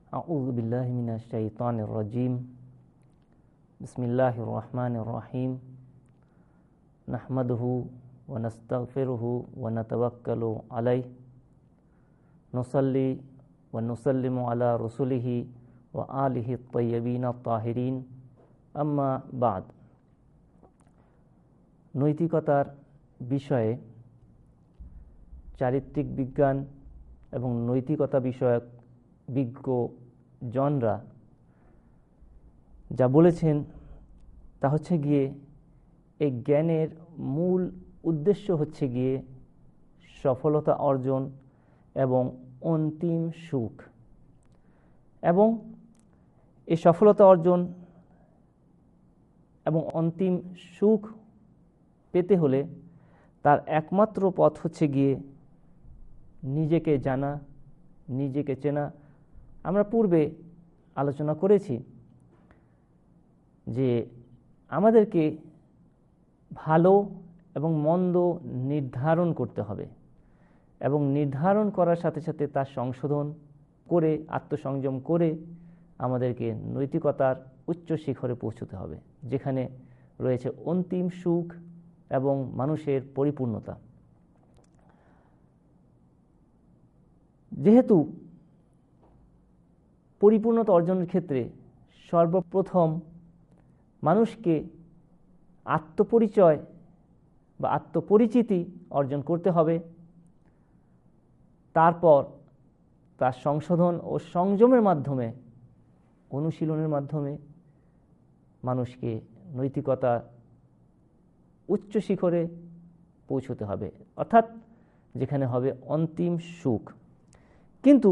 أعوذ بالله من الشيطان الرجيم بسم الله الرحمن الرحيم نحمده ونستغفره ونتوكل عليه نصلي ونسلم على رسله وآله الطيبين الطاهرين أما بعد নৈতিকতার বিষয়ে চারিত্রিক বিজ্ঞান এবং নৈতিকতা বিষয়ক বিজ্ঞ জনরা যা বলেছেন তা হচ্ছে গিয়ে এই জ্ঞানের মূল উদ্দেশ্য হচ্ছে গিয়ে সফলতা অর্জন এবং অন্তিম সুখ, এবং এই সফলতা অর্জন এবং অন্তিম সুখ পেতে হলে তার একমাত্র পথ হচ্ছে গিয়ে নিজেকে জানা, নিজেকে চেনা। আমরা পূর্বে আলোচনা করেছি যে আমাদেরকে ভালো এবং মন্দ নির্ধারণ করতে হবে, এবং নির্ধারণ করার সাথে সাথে তার সংশোধন করে আত্মসংযম করে আমাদেরকে নৈতিকতার উচ্চ শিখরে পৌঁছতে হবে, যেখানে রয়েছে অন্তিম সুখ এবং মানুষের পরিপূর্ণতা। যেহেতু পরিপূর্ণতা অর্জনের ক্ষেত্রে সর্বপ্রথম মানুষকে আত্মপরিচয় বা আত্মপরিচিতি অর্জন করতে হবে, তারপর তার সংশোধন ও সংযমের মাধ্যমে, অনুশীলনের মাধ্যমে মানুষকে নৈতিকতা উচ্চ শিখরে পৌঁছতে হবে, অর্থাৎ যেখানে হবে অন্তিম সুখ। কিন্তু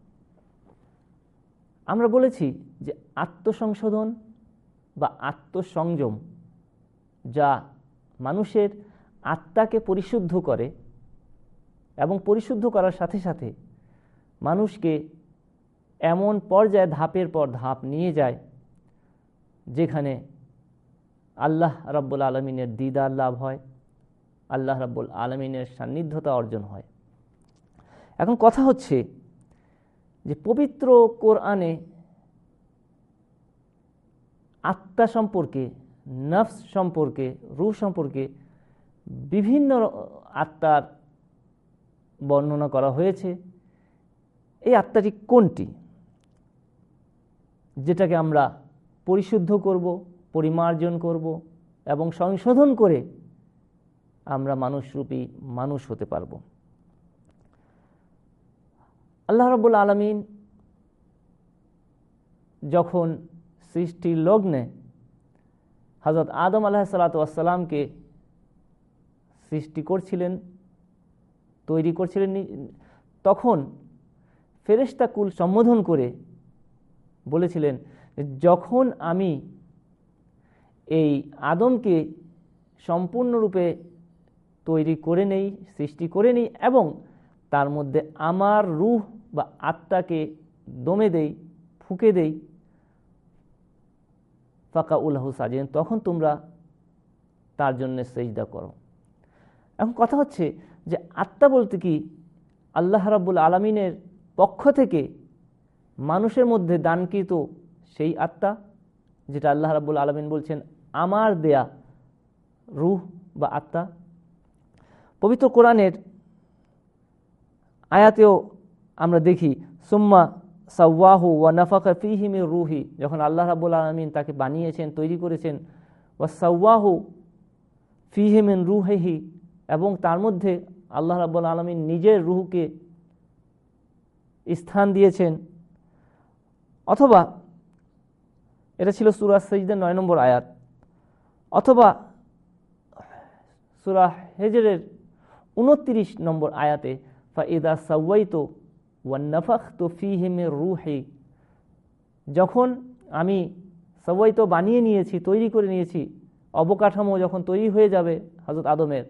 আমরা বলেছি যে আত্মসংশোধন বা আত্মসংযম যা মানুষের আত্মাকে পরিশুদ্ধ করে এবং পরিশুদ্ধ করার সাথে সাথে মানুষকে এমন পর্যায়ে ধাপের পর ধাপ নিয়ে যায় যেখানে আল্লাহ রাব্বুল আলামিনের দিদার লাভ হয়, আল্লাহ রাব্বুল আলামিনের সান্নিধ্যতা অর্জন হয়। এখন কথা হচ্ছে যে পবিত্র কোরআনে আত্মা সম্পর্কে, নফস সম্পর্কে, রূহ সম্পর্কে বিভিন্ন আত্মার বর্ণনা করা হয়েছে। এই আত্মাটি কোনটি, যেটাকে আমরা পরিশুদ্ধ করব, পরিমার্জন করব এবং সংশোধন করে আমরা মানুষরূপী মানুষ হতে পারব। আল্লাহ রাব্বুল আলামিন যখন সৃষ্টির লগ্নে হযরত আদম আলাইহিসসালাতু ওয়াসসালামকে সৃষ্টি করছিলেন, তৈরি করছিলেন, তখন ফেরেশতা কুল সম্বোধন করে বলেছিলেন, যখন আমি এই আদমকে সম্পূর্ণরূপে তৈরি করে নেই, সৃষ্টি করে নিই এবং তার মধ্যে আমার রূহ বা আত্মাকে দমে দেই, ফুঁকে দেই, ফাকাউ লাহু সাজিদিন, তখন তোমরা তার জন্য সিজদা করো। এখন কথা হচ্ছে যে আত্মা বলতে কি আল্লাহ রাব্বুল আলামিনের পক্ষ থেকে মানুষের মধ্যে দানকৃত সেই আত্মা, যেটা আল্লাহ রাব্বুল আলামিন বলছেন আমার দেয়া রূহ বা আত্মা। পবিত্র কোরআনের আয়াতেও আমরা দেখি সুম্মা সাওয়াহু ওয়া নাফাখা ফীহি মির রূহি, যখন আল্লাহ রাব্বুল আলামিন তাকে বানিয়েছেন, তৈরি করেছেন, ওয়া সাওয়াহু ফীহি মিন রূহিহি, এবং তার মধ্যে আল্লাহ রাব্বুল আলামিন নিজের রূহকে স্থান দিয়েছেন। অথবা এটা ছিল সূরা সাজদা 9 নম্বর আয়াত, অথবা সূরা হিজরের 29 নম্বর আয়াতে ফাইদা সাওয়াইতু ওয়া নাফাখতু ফীহি মির রূহি, যখন আমি সাওয়াইতু বানিয়ে নিয়েছি, তৈরি করে নিয়েছি, অবকাঠামো যখন তৈরি হয়ে যাবে হযরত আদমের,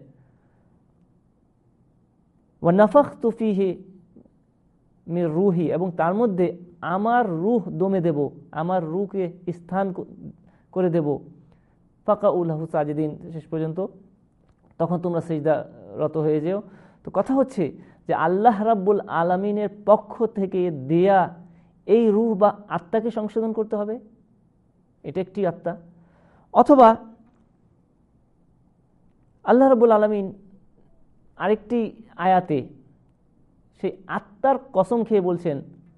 ওয়া নাফাখতু ফীহি মির রূহি, এবং তার মধ্যে আমার রূহ দমে দেব, আমার রূহকে স্থান করে দেব, ফাকাউ লাহু সাজিদিন, শেষ পর্যন্ত, তখন তোমরা সিজদারত হয়ে যেও। তো কথা হচ্ছে যে আল্লাহ রাব্বুল আলামিনের পক্ষ থেকে দেয়া এই রূহ বা আত্মাকে সংশোধন করতে হবে, এটা একটি আত্মা। অথবা আল্লাহ রাব্বুল আলামিন আরেকটি আয়াতে সেই আত্মার কসম খেয়ে বলছেন,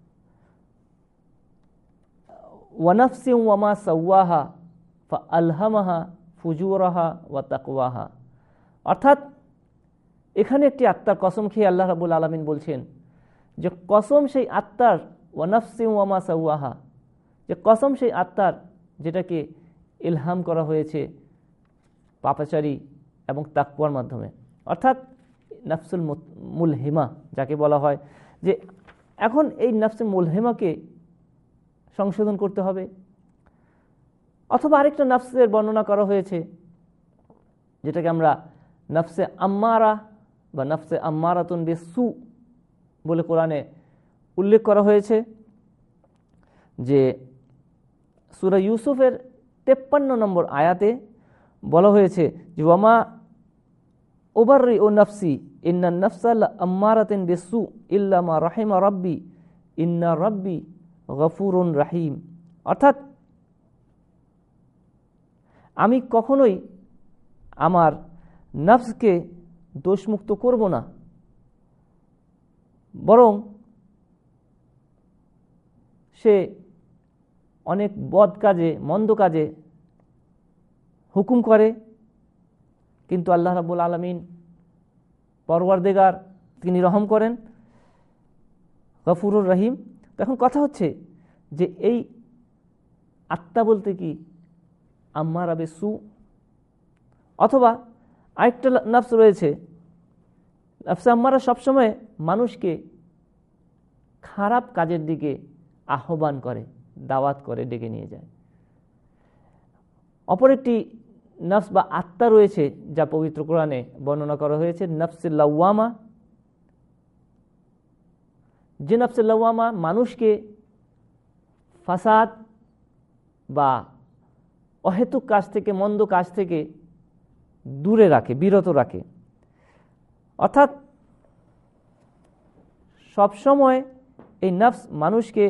ওয়ানাফসিন ওয়ামা সাওয়াহা ফাআলহামাহা ফুজুরাহা ওয়া তাকওয়াহা। অর্থাৎ এখানে একটি আত্মার কসম খেয়ে আল্লাহ রাব্বুল আলামিন বলছেন যে কসম সেই আত্মার, ওয়ানাফসিন ওয়ামা সাওয়াহা, যে কসম সেই আত্মার যেটাকে ইলহাম করা হয়েছে পাপাচারী এবং তাকওয়ার মাধ্যমে। অর্থাৎ নাফসুল মুলহিমা যাকে বলা হয়, যে এখন এই নাফসুল মুলহিমাকে সংশোধন করতে হবে। অথবা আরেকটা নাফসের বর্ণনা করা হয়েছে যেটাকে আমরা নাফসে আম্মারা বা নাফসে আম্মারাতুন বিসু বলে কোরআনে উল্লেখ করা হয়েছে, যে সূরা ইউসুফের 53 নম্বর আয়াতে বলা হয়েছে যে ওয়ামা উবাররিউ নাফসি ইন্নান নাফসা লাআম্মারাতুন বিসু ইল্লা মা রাহিমা রাব্বি ইন্না রাব্বি গফুরুন রাহিম। অর্থাৎ আমি কখনোই আমার নফসকে দোষমুক্ত করব না, বরং সে অনেক বদ কাজে, মন্দ কাজে হুকুম করে, কিন্তু আল্লাহ রাব্বুল আলামিন পরওয়ারদিগার তিনি রহম করেন, গফুরুর রহিম। এখন কথা হচ্ছে যে এই আত্মা বলতে কি আম্মারা বিসু, অথবা আরেকটা নফস রয়েছে, নফসে আম্মারা সবসময় মানুষকে খারাপ কাজের দিকে আহ্বান করে, দাওয়াত করে, ডেকে নিয়ে যায়। অপর একটি নফস বা আত্মা রয়েছে যা পবিত্র কোরআনে বর্ণনা করা হয়েছে নফসে লাওয়ামা, যে নফসে লাওয়ামা মানুষকে ফাসাদ বা অহেতুক কাজ থেকে, মন্দ কাজ থেকে দূরে রাখে, বিরত রাখে। অর্থাৎ সবসময় এই নফস মানুষকে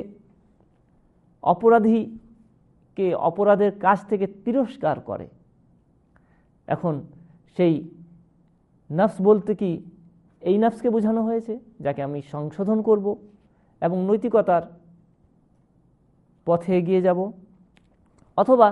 অপরাধের কাজ থেকে তিরস্কার করে। এখন সেই নফস বলতে কি এই নফসকে বোঝানো হয়েছে যাকে আমি সংশোধন করব এবং নৈতিকতার পথে এগিয়ে যাব, অথবা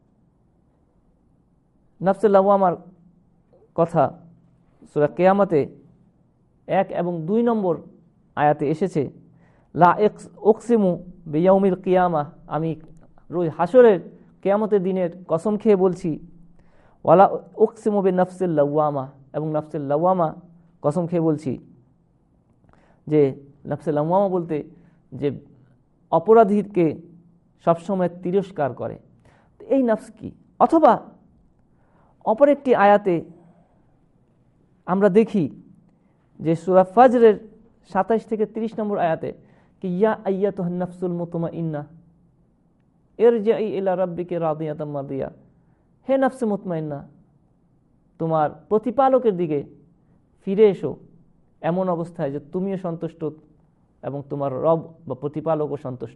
নফসে লাওয়ামার কথা সূরা কিয়ামতে 1 এবং 2 নম্বর আয়াতে এসেছে, লা উকসিমু বিয়াউমিল কিয়ামা, আমি রোজ হাসরের কিয়ামতের দিনের কসম খেয়ে বলছি, ওয়ালা উকসিমু বিনাফসিল লাওয়ামা, এবং নফসিল লাওয়ামা কসম খেয়ে বলছি, যে নফসিল লাওয়ামা বলতে যে অপরাধীকে সবসময় তিরস্কার করে, এই নফস কি? অথবা অপর একটি আয়াতে আমরা দেখি যে সূরা ফাজরের 27 থেকে 30 নম্বর আয়াতে কি ইয়া আইয়াতুহান নাফসুল মুতমাইন্না ইরজিই ইলা রাব্বিকা রাদিয়াতাম মারদিয়া, হে নফসে মুতমাইন্না, তোমার প্রতিপালকের দিকে ফিরে এসো এমন অবস্থায় যে তুমিও সন্তুষ্ট এবং তোমার রব বা প্রতিপালকও সন্তুষ্ট।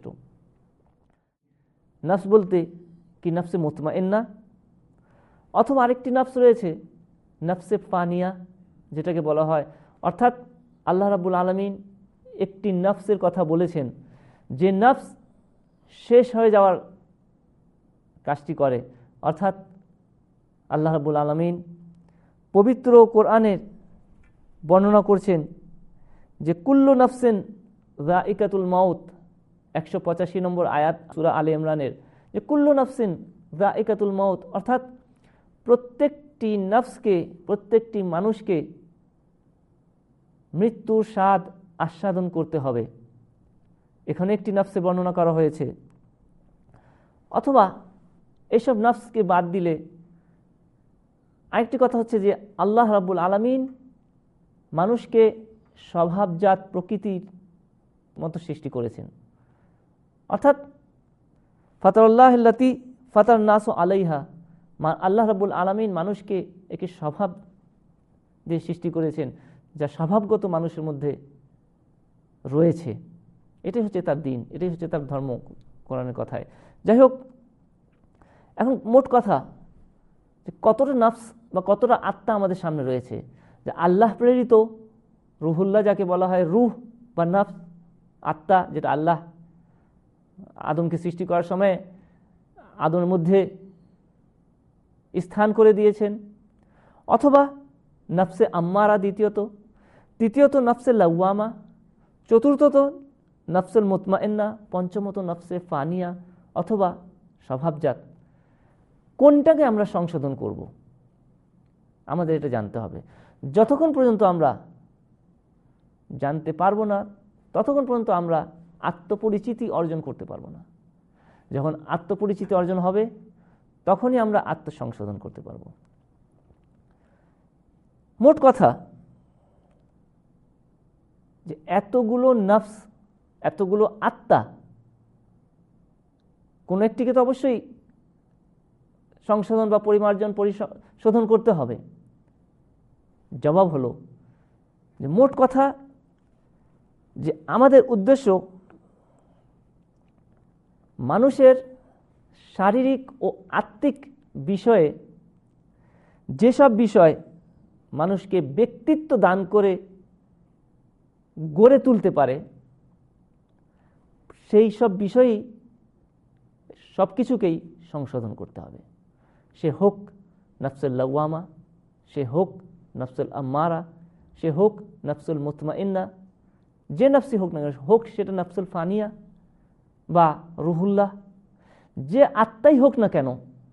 নফস বলতে কি নফসে মুতমাইন্না, অথবা আরেকটি নফস রয়েছে নফসে ফানিয়া যেটাকে বলা হয়, অর্থাৎ আল্লাহ রাব্বুল আলামিন একটি নফসের কথা বলেছেন যে নফস শেষ হয়ে যাওয়ার কাজটি করে। অর্থাৎ আল্লাহ রাব্বুল আলামিন পবিত্র কোরআনের বর্ণনা করছেন যে কুল্লু নফসিন যায়িকাতুল মাউত, 185 নম্বর আয়াত সূরা আলে ইমরানের, যে কুল্লু নফসিন যায়িকাতুল মাউত, অর্থাৎ প্রত্যেকটি নফসকে, প্রত্যেকটি মানুষকে মৃত্যুর স্বাদ আস্বাদন করতে হবে, এখানে একটি নফসে বর্ণনা করা হয়েছে। অথবা এইসব নফসকে বাদ দিলে আরেকটি কথা হচ্ছে যে আল্লাহ রাব্বুল আলামিন মানুষকে স্বভাবজাত প্রকৃতির মতো সৃষ্টি করেছেন, অর্থাৎ ফাতারাল্লাহুল্লাতী ফাতার নাসু আলাইহা, আল্লাহ রাব্বুল আলামিন মানুষকে একটি স্বভাব দিয়ে সৃষ্টি করেছেন যা স্বভাবগত মানুষের মধ্যে রয়েছে। এটাই হচ্ছে তার দিন, এটাই হচ্ছে তার ধর্ম কোরআনের কথায়। যাই হোক, এখন মোট কথা যে কতটা নফস বা কতটা আত্মা আমাদের সামনে রয়েছে, যে আল্লাহ প্রেরিত রুহুল্লাহ যাকে বলা হয়, রুহ বা নফস, আত্মা, যেটা আল্লাহ আদমকে সৃষ্টি করার সময় আদমের মধ্যে স্থান করে দিয়েছেন, অথবা নফসে আম্মারা তৃতীয়ত নফসে লাওয়ামা, চতুর্থত নফসুল মুতমাইন্না, পঞ্চমত নফসে ফানিয়া, অথবা স্বভাবজাত। কোনটাকে আমরা সংশোধন করব আমাদের এটা জানতে হবে। যতক্ষণ পর্যন্ত আমরা জানতে পারবো না, ততক্ষণ পর্যন্ত আমরা আত্মপরিচিতি অর্জন করতে পারবো না। যখন আত্মপরিচিতি অর্জন হবে, তখনই আমরা আত্মসংশোধন করতে পারবো। মোট কথা যে এতগুলো নফস, এতগুলো আত্মা, কোনো একটিকে তো অবশ্যই সংশোধন বা পরিমার্জন পরিশোধন করতে হবে। জবাব হলো যে মোট কথা যে আমাদের উদ্দেশ্য মানুষের শারীরিক ও আত্মিক বিষয়ে, যেসব বিষয় মানুষকে ব্যক্তিত্ব দান করে গড়ে তুলতে পারে, সেই সব বিষয়ই সব কিছুকেই সংশোধন করতে হবে। সে হোক নফসুল লাওয়ামা, সে হোক নফসুল আম্মারা, সে হোক নফসুল মুতমাইন্না, যে নফসি হোক না, হোক সেটা নফসুল ফানিয়া বা রুহুল্লাহ, যে আত্মাই হোক না কেন,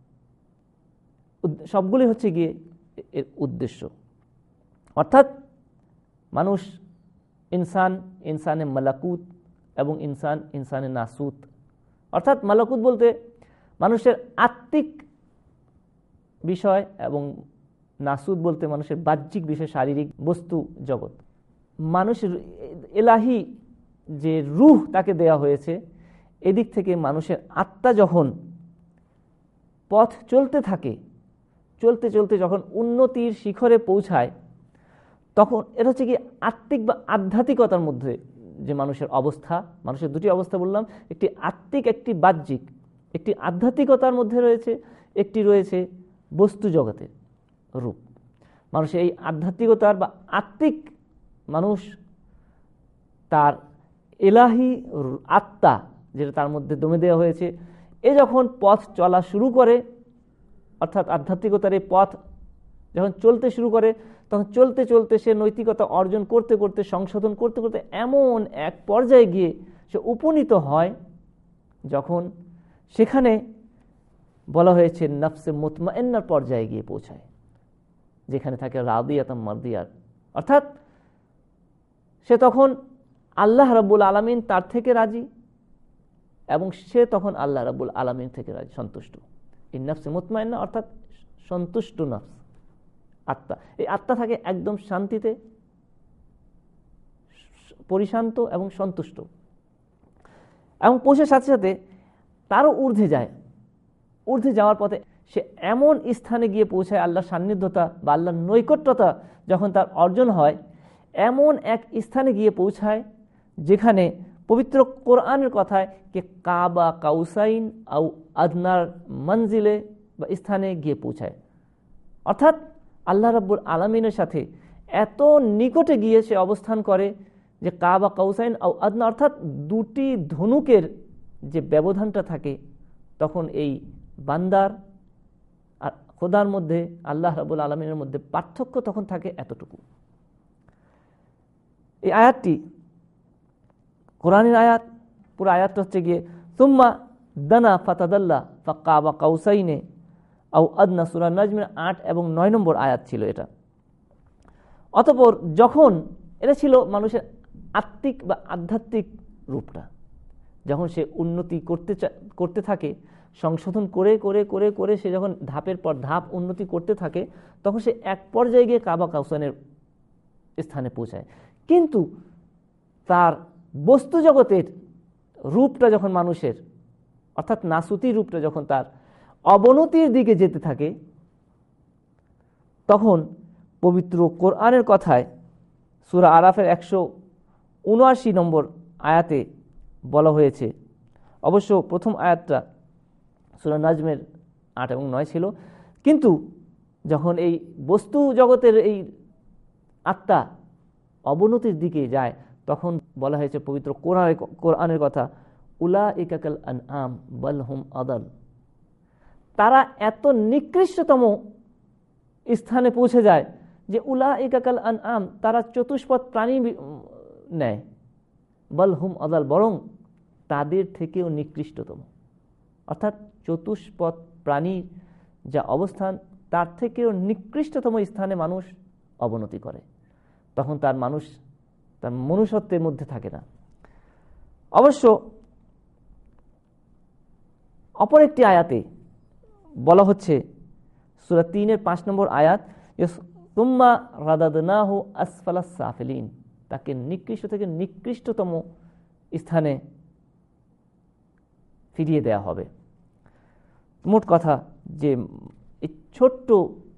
সবগুলি হচ্ছে গিয়ে এর উদ্দেশ্য। অর্থাৎ মানুষ ইনসানে মালাকুত এবং ইনসানে নাসুত। অর্থাৎ মালাকুত বলতে মানুষের আত্মিক বিষয়, এবং নাসুত বলতে মানুষের বাহ্যিক বিষয়, শারীরিক বস্তু জগৎ। মানুষের এলাহি যে রূহ তাকে দেয়া হয়েছে, এদিক থেকে মানুষের আত্মা যখন পথ চলতে থাকে, চলতে চলতে যখন উন্নতির শিখরে পৌঁছায়, তখন এটা হচ্ছে কি আত্মিক বা আধ্যাত্মিকতার মধ্যে যে মানুষের অবস্থা, মানুষের দুটি অবস্থা বললাম, একটি আত্মিক, একটি বাহ্যিক। একটি আধ্যাত্মিকতার মধ্যে রয়েছে, একটি রয়েছে বস্তু জগতের রূপ। মানুষের এই আধ্যাত্মিকতার বা আত্মিক মানুষ তার এলাহি আত্মা যেটা তার মধ্যে দমে দেওয়া হয়েছে, এ যখন পথ চলা শুরু করে, অর্থাৎ আধ্যাত্মিকতার এই পথ যখন চলতে শুরু করে, তখন চলতে চলতে সে নৈতিকতা অর্জন করতে করতে, সংশোধন করতে করতে এমন এক পর্যায়ে গিয়ে সে উপনীত হয়, যখন সেখানে বলা হয়েছে নফসে মুতমাইন্নার পর্যায়ে গিয়ে পৌঁছায়, যেখানে থাকে রাদিয়াতাম মারদিয়াত। অর্থাৎ সে তখন আল্লাহ রাব্বুল আলামিন তার থেকে রাজি, এবং সে তখন আল্লাহ রাব্বুল আলামিন থেকে রাজি, সন্তুষ্ট। এই নফসে মুতমাইন্না অর্থাৎ সন্তুষ্ট নফস, আত্মা। এই আত্মা থাকে একদম শান্তিতে, পরিশান্ত এবং সন্তুষ্ট, এবং পৌঁছার সাথে সাথে তারও ঊর্ধ্বে যায়। ঊর্ধ্বে যাওয়ার পথে সে এমন স্থানে গিয়ে পৌঁছায়, আল্লাহর সান্নিধ্যতা বা আল্লাহর নৈকট্যতা যখন তার অর্জন হয়, এমন এক স্থানে গিয়ে পৌঁছায় যেখানে পবিত্র কোরআনের কথায় কে কাবা কাউসাইন আও আদনার মঞ্জিলে বা স্থানে গিয়ে পৌঁছায়। অর্থাৎ আল্লাহ রাব্বুল আলামিনের সাথে এত নিকটে গিয়ে সে অবস্থান করে যে কাবা কাউসাইন আও আদনা, অর্থাৎ দুটি ধনুকের যে ব্যবধানটা থাকে, তখন এই বান্দার আর খোদার মধ্যে, আল্লাহ রাব্বুল আলামিনের মধ্যে পার্থক্য তখন থাকে এতটুকু। এই আয়াতটি কোরআনের আয়াত, পুরো আয়াতটা হচ্ছে গিয়ে সুম্মা দানা ফাতাদাল্লা ফাকাবা কাউসাইনে আও আদনা, সূরা নাজমের 8 এবং 9 নম্বর আয়াত ছিল এটা। অতঃপর যখন এটা ছিল মানুষের আত্মিক বা আধ্যাত্মিক রূপটা, যখন সে উন্নতি করতে থাকে, সংশোধন করে করে করে করে সে যখন ধাপের পর ধাপ উন্নতি করতে থাকে, তখন সে এক পর্যায়ে গিয়ে কাবা কাউসানের স্থানে পৌঁছায়। কিন্তু তার বস্তু জগতের রূপটা যখন মানুষের, অর্থাৎ নাসুতি রূপটা যখন তার অবনতির দিকে যেতে থাকে, তখন পবিত্র কোরআনের কথায় সূরা আরাফের 179 নম্বর আয়াতে বলা হয়েছে। অবশ্য প্রথম আয়াতটা সূরা নাজমের 8 এবং 9 ছিল, কিন্তু যখন এই বস্তু জগতের এই আত্মা অবনতির দিকে যায় তখন বলা হয়েছে পবিত্র কোরআনের কথা, উলাইকা কাল আনআম বাল হুম আদাল। তারা এত নিকৃষ্টতম স্থানে পৌঁছে যায় যে উলাইকা কাল আনআম, তারা চতুষ্পদ প্রাণী নেয়, বাল হুম আদাল, বরং তাদের থেকেও নিকৃষ্টতম। অর্থাৎ চতুষ্পদ প্রাণীর যা অবস্থান তার থেকেও নিকৃষ্টতম স্থানে মানুষ অবনতি করে, তখন তার মনুষ্যত্বের মধ্যে থাকে না। অবশ্য অপর একটি আয়াতে বলা হচ্ছে, সূরা 3 5 নম্বর আয়াত, তুম্মা রাদাদনাহু আসফালাস সাফিলিন, তাকে নিকৃষ্ট থেকে নিকৃষ্টতম স্থানে ফিরিয়ে দেয়া হবে। মোট কথা যে এই ছোট্ট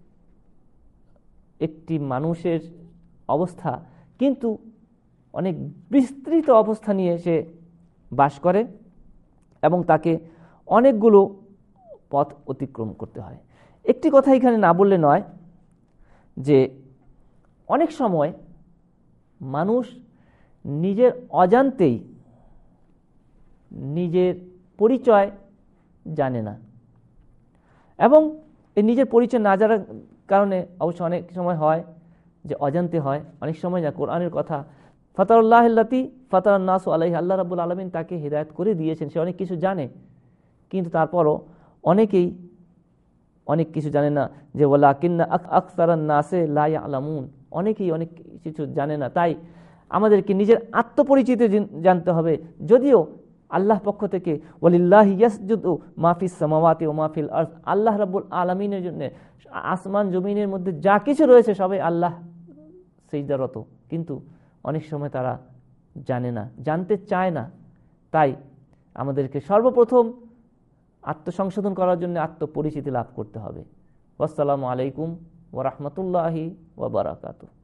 একটি মানুষের অবস্থা কিন্তু অনেক বিস্তৃত অবস্থা নিয়ে সে বাস করে এবং তাকে অনেকগুলো পথ অতিক্রম করতে হয়। একটি কথা এখানে না বললে নয় যে অনেক সময় মানুষ নিজের অজান্তেই নিজের পরিচয় জানে না, এবং এই নিজের পরিচয় না জানার কারণে অবশ্য অনেক সময় হয় যে অজান্তে হয়, অনেক সময় যা কোরআনের কথা, ফাতারুল্লাহিল্লাতি ফাতারান নাসু আলাইহি, আল্লাহ রাব্বুল আলামিন তাকে হিদায়াত করে দিয়েছেন, সে অনেক কিছু জানে, কিন্তু তারপরও অনেকেই অনেক কিছু জানে না। যে ওয়ালাকিন্না আকসারান নাসে লা ইয়ালামুন, অনেকেই অনেক কিছু জানে না। তাই আমাদেরকে নিজের আত্মপরিচিতি জানতে হবে। যদিও আল্লাহ পক্ষ থেকে ওয়ালিল্লাহি ইয়াসজুদু মা ফিস সামাওয়াতি ওয়া মা ফিল আরদ, আল্লাহ রাব্বুল আলামিনের জন্য আসমান জমিনের মধ্যে যা কিছু রয়েছে সবাই আল্লাহ সিজদারত, কিন্তু অনেক সময় তারা জানে না, জানতে চায় না। তাই আমাদেরকে সর্বপ্রথম আত্মসংশোধন করার জন্য আত্মপরিচিতি লাভ করতে হবে। আসসালামু আলাইকুম ওয়া রাহমাতুল্লাহি ওয়া বারাকাতুহু।